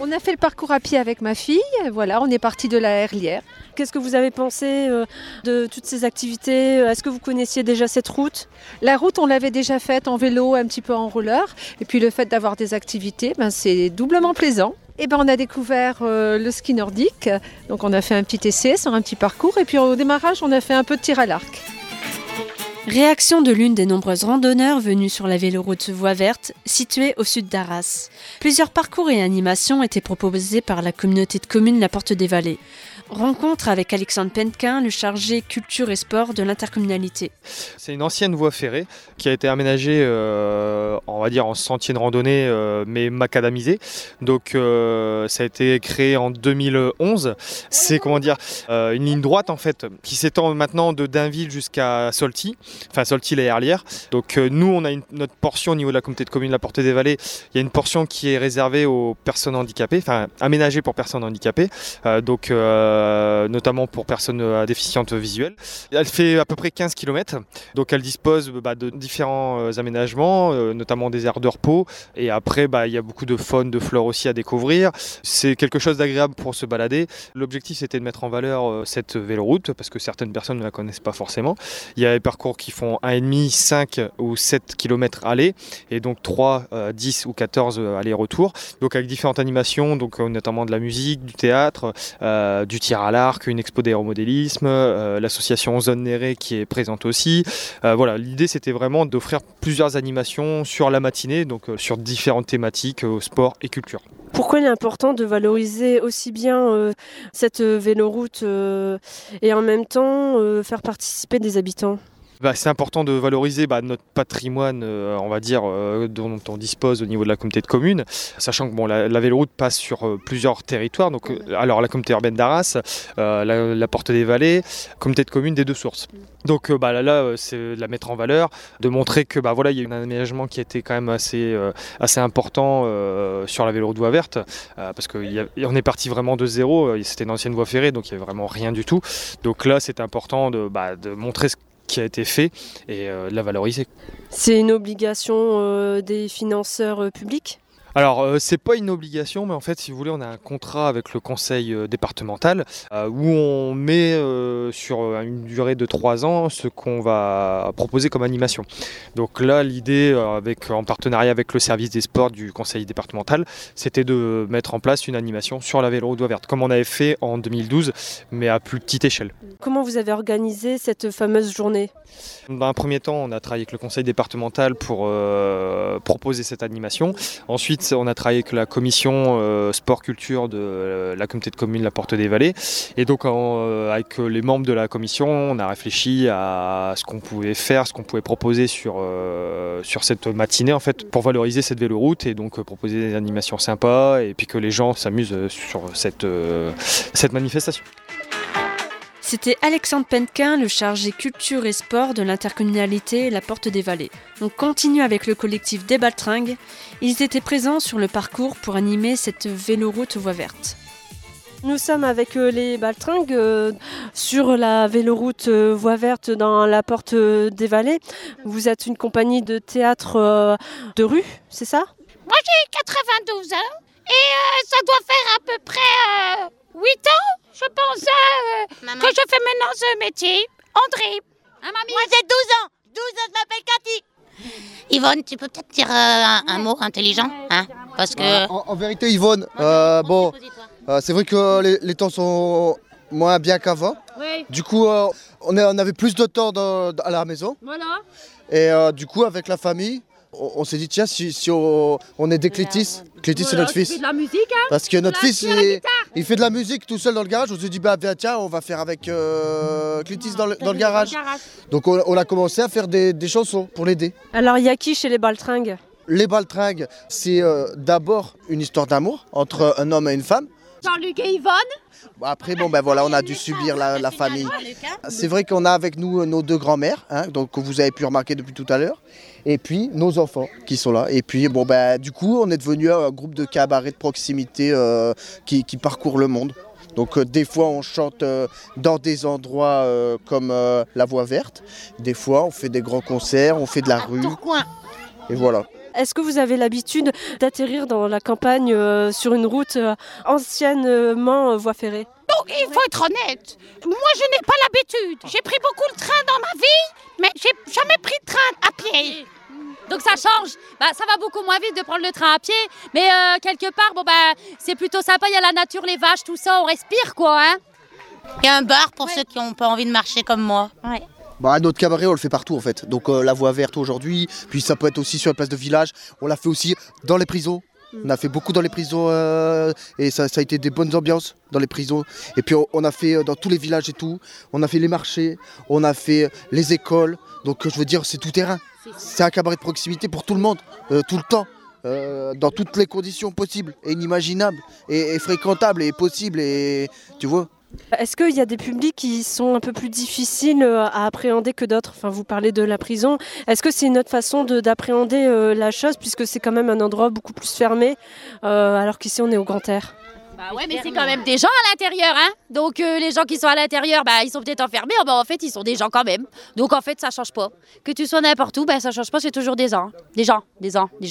On a fait le parcours à pied avec ma fille. Voilà, on est parti de la Herlière. Qu'est-ce que vous avez pensé de toutes ces activités? Est-ce que vous connaissiez déjà cette route? La route, on l'avait déjà faite en vélo, un petit peu en roller. Et puis le fait d'avoir des activités, c'est doublement plaisant. Et on a découvert le ski nordique. Donc on a fait un petit essai sur un petit parcours. Et puis au démarrage, on a fait un peu de tir à l'arc. Réaction de l'une des nombreuses randonneurs venus sur la véloroute Voie Verte, située au sud d'Arras. Plusieurs parcours et animations étaient proposés par la communauté de communes La Porte des Vallées. Rencontre avec Alexandre Penquin, le chargé culture et sport de l'intercommunalité. C'est une ancienne voie ferrée qui a été aménagée, on va dire en sentier de randonnée, mais macadamisée. Donc ça a été créé en 2011. C'est une ligne droite en fait qui s'étend maintenant de Dainville jusqu'à Solty, enfin Solty les Herlières. Donc nous on a notre portion au niveau de la communauté de communes La Porte des Vallées. Il y a une portion qui est réservée aux personnes handicapées, enfin aménagée pour personnes handicapées. Notamment pour personnes déficientes visuelles. Elle fait à peu près 15 km, donc elle dispose de différents aménagements, notamment des aires de repos, et après il y a beaucoup de faune, de flore aussi à découvrir. C'est quelque chose d'agréable pour se balader. L'objectif c'était de mettre en valeur cette véloroute, parce que certaines personnes ne la connaissent pas forcément. Il y a des parcours qui font 1,5, 5 ou 7 km aller, et donc 3, 10 ou 14 aller-retour, donc avec différentes animations, donc notamment de la musique, du théâtre, du tir à l'arc, une expo d'aéromodélisme, l'association Zone Néré qui est présente aussi. L'idée c'était vraiment d'offrir plusieurs animations sur la matinée, donc sur différentes thématiques, sport et culture. Pourquoi il est important de valoriser aussi bien cette véloroute et en même temps faire participer des habitants ? C'est important de valoriser notre patrimoine, on va dire, dont on dispose au niveau de la communauté de communes, sachant que la véloroute passe sur plusieurs territoires. Donc, alors la communauté urbaine d'Arras, la Porte des Vallées, communauté de communes des Deux Sources. Donc c'est de la mettre en valeur, de montrer que il y a eu un aménagement qui était quand même assez important sur la véloroute Voie Verte, parce qu'on est parti vraiment de zéro. C'était une ancienne voie ferrée, donc il n'y avait vraiment rien du tout. Donc là, c'est important de montrer ce qui a été fait et de la valoriser. C'est une obligation des financeurs publics ? Alors, c'est pas une obligation, mais en fait, si vous voulez, on a un contrat avec le conseil départemental où on met sur une durée de 3 ans ce qu'on va proposer comme animation. Donc là, l'idée, en partenariat avec le service des sports du conseil départemental, c'était de mettre en place une animation sur la véloroute Voie Verte, comme on avait fait en 2012, mais à plus petite échelle. Comment vous avez organisé cette fameuse journée ? Dans un premier temps, on a travaillé avec le conseil départemental pour proposer cette animation. Ensuite, on a travaillé avec la commission sport-culture de la communauté de communes La Porte des Vallées. Et donc, avec les membres de la commission, on a réfléchi à ce qu'on pouvait faire, ce qu'on pouvait proposer sur cette matinée, en fait, pour valoriser cette véloroute et donc proposer des animations sympas et puis que les gens s'amusent sur cette manifestation. C'était Alexandre Penquin, le chargé culture et sport de l'intercommunalité La Porte des Vallées. On continue avec le collectif des Baltringues. Ils étaient présents sur le parcours pour animer cette véloroute Voie Verte. Nous sommes avec les Baltringues sur la véloroute Voie Verte dans La Porte des Vallées. Vous êtes une compagnie de théâtre de rue, c'est ça ? Moi j'ai 92 ans et ça doit faire à peu près 8 ans, je pense, que je fais maintenant ce métier. André. Moi j'ai 12 ans. 12 ans, je m'appelle Cathy. Yvonne, tu peux peut-être dire un mot intelligent, hein, parce que... En vérité, Yvonne, c'est vrai que les temps sont moins bien qu'avant. Oui. Du coup, on avait plus de temps à la maison. Voilà. Et du coup, avec la famille, on s'est dit, tiens, si on aidait Clétis. Clétis, c'est notre fils. Tu fais de la musique, hein ? Parce que notre fils, il fait de la musique tout seul dans le garage. On s'est dit, tiens, on va faire avec Clétis dans le garage. Donc on a commencé à faire des chansons pour l'aider. Alors, il y a qui chez les Baltringues ? Les Baltringues, c'est d'abord une histoire d'amour entre un homme et une femme. Jean-Luc et Yvonne. Après, on a dû subir la famille. C'est vrai qu'on a avec nous nos deux grands-mères, donc que vous avez pu remarquer depuis tout à l'heure, et puis nos enfants qui sont là. Et puis, du coup, on est devenu un groupe de cabaret de proximité qui parcourt le monde. Donc des fois on chante dans des endroits comme la Voie Verte, des fois on fait des grands concerts, on fait de la rue. Tourcoing. Et voilà. Est-ce que vous avez l'habitude d'atterrir dans la campagne sur une route anciennement voie ferrée ? Donc il faut être honnête. Moi je n'ai pas l'habitude. J'ai pris beaucoup le train dans ma vie, mais j'ai jamais pris de train à pied. Donc ça change, ça va beaucoup moins vite de prendre le train à pied, mais quelque part, c'est plutôt sympa, il y a la nature, les vaches, tout ça, on respire quoi. Hein. Il y a un bar pour ceux qui n'ont pas envie de marcher comme moi. Ouais. Notre cabaret, on le fait partout en fait. Donc la voie verte aujourd'hui, puis ça peut être aussi sur les places de village. On l'a fait aussi dans les prisons. On a fait beaucoup dans les prisons et ça a été des bonnes ambiances dans les prisons. Et puis on a fait dans tous les villages et tout. On a fait les marchés, on a fait les écoles. Donc je veux dire, c'est tout terrain. C'est un cabaret de proximité pour tout le monde, tout le temps. Dans toutes les conditions possibles et inimaginables et fréquentables et possibles et tu vois. Est-ce qu'il y a des publics qui sont un peu plus difficiles à appréhender que d'autres ? Enfin, vous parlez de la prison. Est-ce que c'est une autre façon d'appréhender la chose puisque c'est quand même un endroit beaucoup plus fermé alors qu'ici on est au grand air ? Ouais, mais c'est quand même des gens à l'intérieur, hein. Donc les gens qui sont à l'intérieur, ils sont peut-être enfermés, en fait ils sont des gens quand même. Donc en fait ça change pas. Que tu sois n'importe où, ça change pas, c'est toujours des gens. Des gens ou des gens ? Les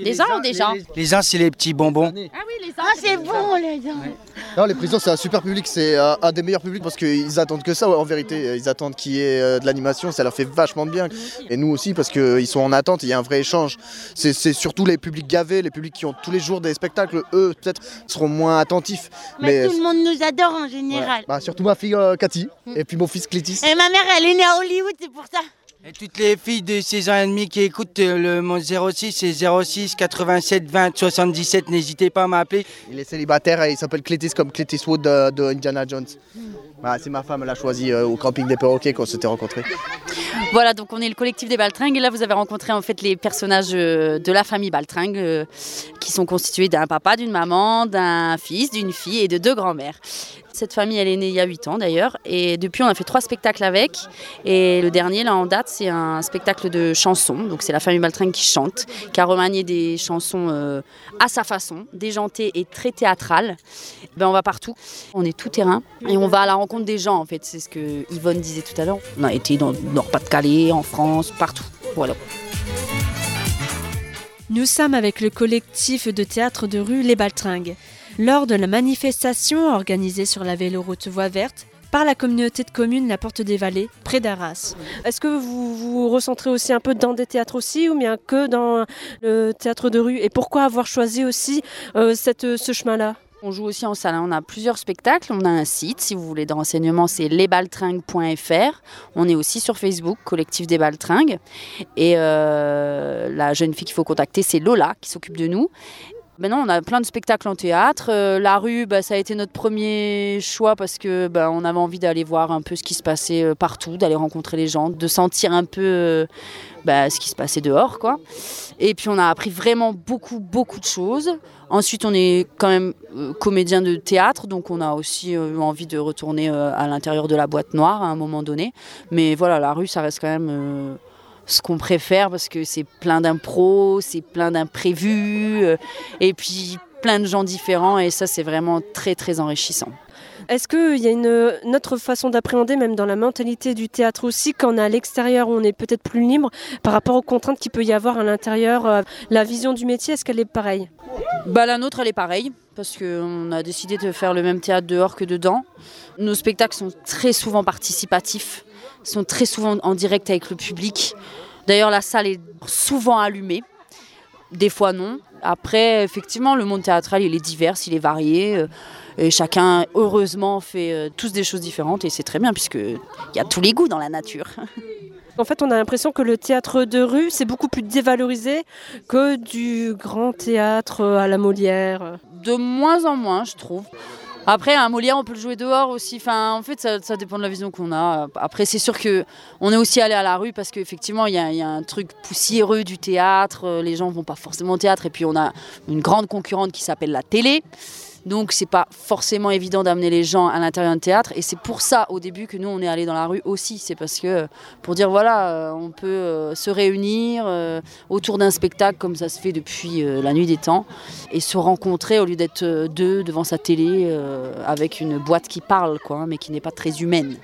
gens, c'est les petits bonbons. Ah oui, les gens. Ah, c'est bon, les gens. Non, les prisons, c'est un super public, c'est un des meilleurs publics parce qu'ils attendent que ça, en vérité. Ils attendent qu'il y ait de l'animation, ça leur fait vachement de bien. Et nous aussi, parce qu'ils sont en attente, il y a un vrai échange. C'est surtout les publics gavés, les publics qui ont tous les jours des spectacles, eux, peut-être, seront moins attentifs. Mais tout le monde nous adore en général. Ouais. Surtout ma fille Cathy, et puis mon fils Clétis. Et ma mère, elle est née à Hollywood, c'est pour ça. Et toutes les filles de 6 ans et demi qui écoutent mon 06, c'est 06 87 20 77, n'hésitez pas à m'appeler. Il est célibataire et il s'appelle Clétis comme Clint Eastwood de Indiana Jones. C'est ma femme, elle l'a choisi au camping des perroquets quand on s'était rencontrés. Voilà, donc on est le collectif des Baltringues et là vous avez rencontré en fait les personnages de la famille Baltringue qui sont constitués d'un papa, d'une maman, d'un fils, d'une fille et de 2 grands-mères. Cette famille, elle est née il y a 8 ans d'ailleurs et depuis on a fait 3 spectacles avec et le dernier là en date c'est un spectacle de chansons, donc c'est la famille Baltringue qui chante, qui a remanié des chansons à sa façon, déjantées et très théâtrales. On va partout, on est tout terrain et on va à la rencontre des gens en fait, c'est ce que Yvonne disait tout à l'heure. On a été dans le Nord-Pas-de-Calais, en France, partout, voilà. Nous sommes avec le collectif de théâtre de rue Les Baltringues. Lors de la manifestation organisée sur la véloroute Voie Verte par la communauté de communes La Porte des Vallées, près d'Arras. Est-ce que vous vous recentrez aussi un peu dans des théâtres aussi ou bien que dans le théâtre de rue ? Et pourquoi avoir choisi aussi ce chemin-là ? On joue aussi en salle, on a plusieurs spectacles, on a un site, si vous voulez des renseignements, c'est lesbaltringues.fr. On est aussi sur Facebook, collectif des Baltringues. Et la jeune fille qu'il faut contacter, c'est Lola, qui s'occupe de nous. Maintenant, on a plein de spectacles en théâtre. La rue, ça a été notre premier choix parce que on avait envie d'aller voir un peu ce qui se passait partout, d'aller rencontrer les gens, de sentir un peu ce qui se passait dehors, quoi. Et puis, on a appris vraiment beaucoup de choses. Ensuite, on est quand même comédien de théâtre, donc on a aussi eu envie de retourner à l'intérieur de la boîte noire à un moment donné. Mais voilà, la rue, ça reste quand même ce qu'on préfère parce que c'est plein d'impros, c'est plein d'imprévus et puis plein de gens différents et ça c'est vraiment très très enrichissant. Est-ce qu'il y a une autre façon d'appréhender, même dans la mentalité du théâtre aussi, quand on est à l'extérieur où on est peut-être plus libre par rapport aux contraintes qu'il peut y avoir à l'intérieur, la vision du métier, est-ce qu'elle est pareille ? La nôtre elle est pareille parce qu'on a décidé de faire le même théâtre dehors que dedans. Nos spectacles sont très souvent participatifs, sont très souvent en direct avec le public. D'ailleurs, la salle est souvent allumée, des fois non. Après, effectivement, le monde théâtral, il est divers, il est varié. Et chacun, heureusement, fait tous des choses différentes. Et c'est très bien, puisqu'il y a tous les goûts dans la nature. En fait, on a l'impression que le théâtre de rue, c'est beaucoup plus dévalorisé que du grand théâtre à la Molière. De moins en moins, je trouve. Après, un Molière, on peut le jouer dehors aussi. Enfin, en fait, ça dépend de la vision qu'on a. Après, c'est sûr qu'on est aussi allé à la rue parce qu'effectivement, il y a un truc poussiéreux du théâtre. Les gens ne vont pas forcément au théâtre. Et puis, on a une grande concurrente qui s'appelle la télé. Donc, c'est pas forcément évident d'amener les gens à l'intérieur d'un théâtre. Et c'est pour ça, au début, que nous, on est allé dans la rue aussi. C'est parce que, pour dire, voilà, on peut se réunir autour d'un spectacle comme ça se fait depuis la nuit des temps et se rencontrer au lieu d'être 2 devant sa télé avec une boîte qui parle, quoi, mais qui n'est pas très humaine.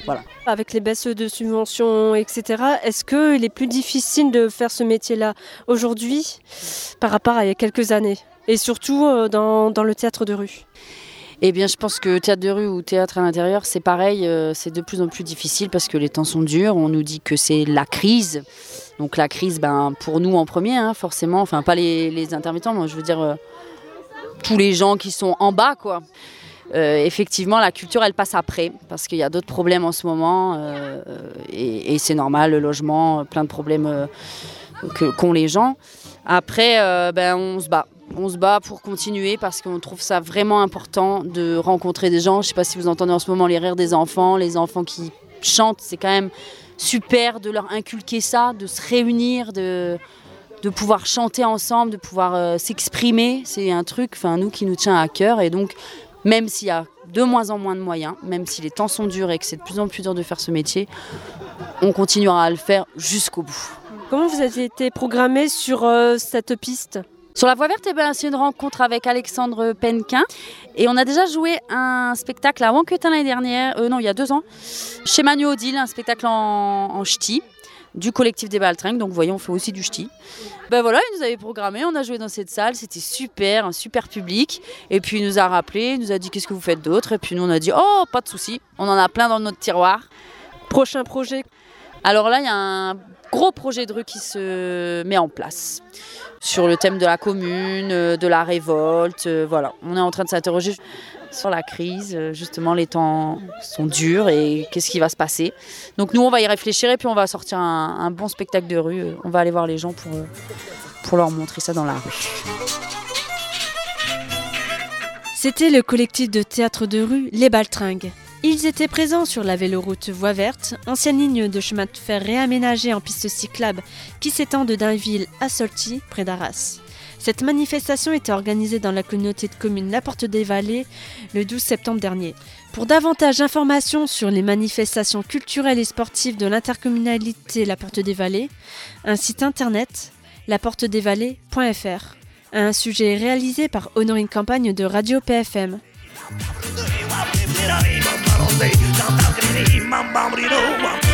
Voilà. Avec les baisses de subventions, etc., est-ce qu'il est plus difficile de faire ce métier-là aujourd'hui par rapport à il y a quelques années? Et surtout dans le théâtre de rue? Eh bien, je pense que théâtre de rue ou théâtre à l'intérieur, c'est pareil, c'est de plus en plus difficile parce que les temps sont durs. On nous dit que c'est la crise. Donc la crise, pour nous en premier, forcément, enfin pas les intermittents, moi je veux dire tous les gens qui sont en bas, quoi. Effectivement, la culture, elle passe après, parce qu'il y a d'autres problèmes en ce moment, et c'est normal, le logement, plein de problèmes qu'ont les gens. Après, on se bat pour continuer, parce qu'on trouve ça vraiment important de rencontrer des gens. Je ne sais pas si vous entendez en ce moment les rires des enfants, les enfants qui chantent, c'est quand même super de leur inculquer ça, de se réunir, de pouvoir chanter ensemble, de pouvoir s'exprimer. C'est un truc, nous, qui nous tient à cœur, et donc même s'il y a de moins en moins de moyens, même si les temps sont durs et que c'est de plus en plus dur de faire ce métier, on continuera à le faire jusqu'au bout. Comment vous avez été programmé sur cette piste ? Sur la Voie Verte, c'est une rencontre avec Alexandre Penquin. Et on a déjà joué un spectacle à Wanquetin l'année dernière, il y a 2 ans, chez Manu Odile, un spectacle en ch'ti, du collectif des Baltringues. Donc vous voyez, on fait aussi du ch'ti. Il nous avait programmé, on a joué dans cette salle, c'était super, un super public. Et puis il nous a rappelé, il nous a dit qu'est-ce que vous faites d'autre. Et puis nous on a dit pas de souci, on en a plein dans notre tiroir. Prochain projet? Alors là, il y a un gros projet de rue qui se met en place sur le thème de la commune, de la révolte. On est en train de s'interroger sur la crise. Justement, les temps sont durs et qu'est-ce qui va se passer. Donc nous, on va y réfléchir et puis on va sortir un bon spectacle de rue. On va aller voir les gens pour leur montrer ça dans la rue. C'était le collectif de théâtre de rue Les Baltringues. Ils étaient présents sur la véloroute Voie Verte, ancienne ligne de chemin de fer réaménagée en piste cyclable qui s'étend de Dainville à Solty, près d'Arras. Cette manifestation était organisée dans la communauté de communes La Porte des Vallées le 12 septembre dernier. Pour davantage d'informations sur les manifestations culturelles et sportives de l'intercommunalité La Porte des Vallées, un site internet, laportedesvallées.fr. Un sujet réalisé par Honorine Campagne de Radio PFM. Mamma